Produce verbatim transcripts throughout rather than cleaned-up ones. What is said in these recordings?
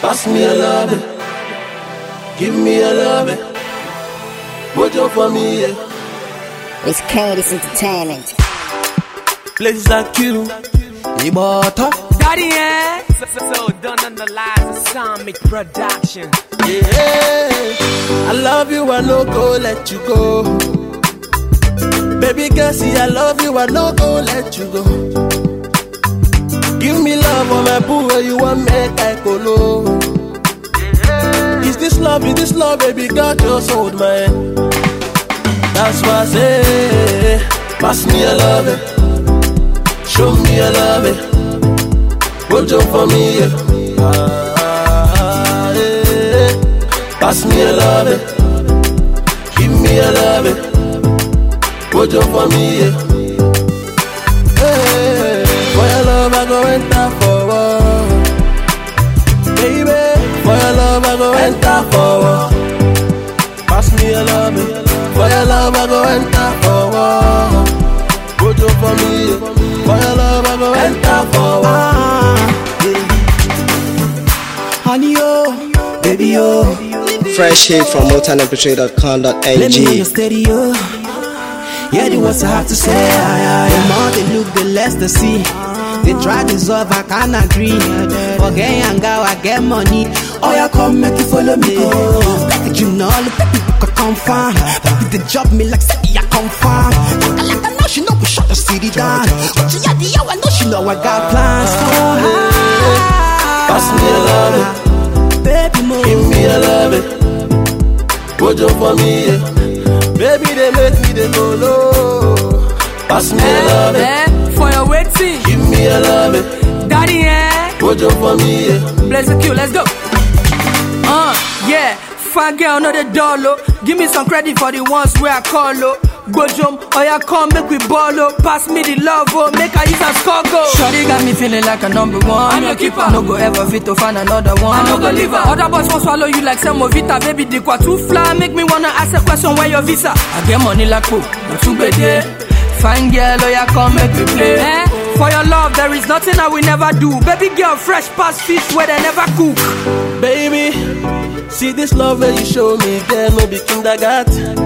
Pass me a love it. Give me a love it. Put your for me, yeah. It's Cadence Entertainment. Places like you, Ibata. Daddy, eh? So, so, so don't analyze the Sonic production. Yeah, I love you, I no go let you go. Baby girl, see I love you, I no go let you go. Give me love on my boo, where you want make I go low. Is this love, is this love, baby girl, just hold my hand. That's why I say, pass me a love it. Show me a love it. Put your for me, yeah. Ah, yeah. Pass me a love it. Give me a love it. Put your for me, yeah. Hey, for your love I go enter forward. Baby, for your love I go enter forward. Pass me a love it. For your love I go enter forward. Put your for me, yeah. For your love I go enter forward. Ah, yeah. Honey, oh, baby, oh. Fresh hit from motown m p three dot com dot n g. Let me know your stereo. Yeah, the words I have to say. Ah, the more they look, the less they see. They try to solve, I can't agree. Okay, and go, I get money. Oh, yeah, come make you follow me. Baby, you know, baby, you can confirm. Baby, they job me like say, I confirm. Like, like I know she know we shut the city down. But she had the hour, I know she know I got plans. So high. Pass me a love it. Baby, move. Give me a love it. Put your for me, yeah. Baby, they make me they go low. Pass me a love it. Eh, for your waiting. Give me a love it. Daddy, eh? Put your for me, yeah. Bless the queue, let's go. Uh, yeah. Fine girl, no the dollar. Give me some credit for the ones where I call up. Go jump, oh yeah, come make we ball up. Pass me the love, oh, make I use a score go. Shorty got me feeling like a number one. I'm your keeper. No go ever fit to find another one. I no go leave her. Other boys won't swallow you like some Vita. Baby, the qua too fly. Make me wanna ask a question, where your visa? I get money like who? Not too bad, yeah. Fine girl, oh yeah, come make me play. Eh? For your love, there is nothing I will never do. Baby girl, fresh past fish where they never cook. Baby, see this love that you show me, girl, no be kindergarten.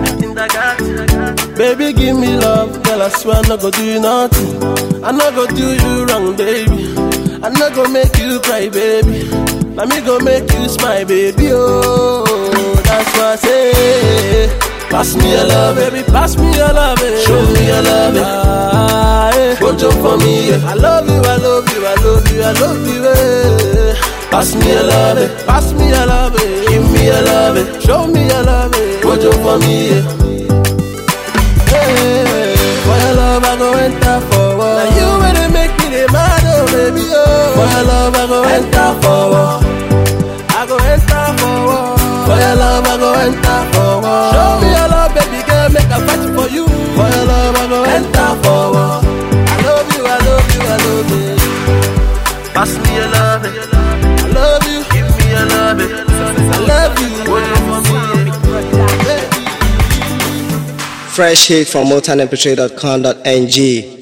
Baby, give me love, girl, I swear I no go do you nothing. I no go do you wrong, baby. I no go make you cry, baby. Let me go make you smile, baby, oh. That's why I say, pass me a love, baby, pass me a love, baby. Show me a love, ah, yeah. Put your for me, yeah. I love you, I love you, I love you, I love you, eh. Pass me a love, eh. Pass me a love, eh. Give me a love, eh. Show me a love, eh. Put your for me, yeah. Hey, for your love I go enter forward. Now you really make me the mad, oh baby, oh. For your love I go enter forward. I go enter forward. For your love I go enter forward. Show me your love, baby girl, make a fight for you. For your love I go enter forward. I love you, I love you, I love you. Pass me a love, I love you. Give me a love, I love you. What you for me? Fresh hit from motown m p three dot com dot n g.